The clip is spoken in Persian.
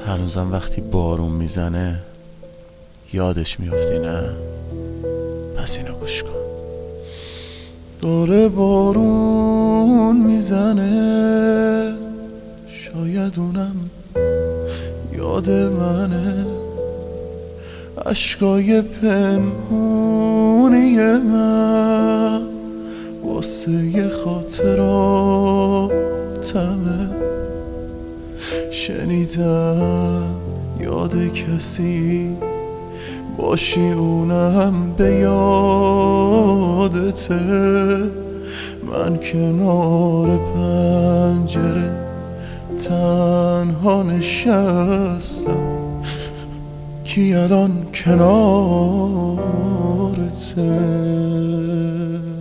هنوزم وقتی بارون میزنه یادش میافتی نه؟ پس اینو گوش کن. داره بارون میزنه، شاید اونم یاد منه، اشکای پنهونی من واسه خاطراتمه. شنیدم یاد کسی باشی اونم به یادته، من کنار پنجره تنها نشستم، کی الان کنارته؟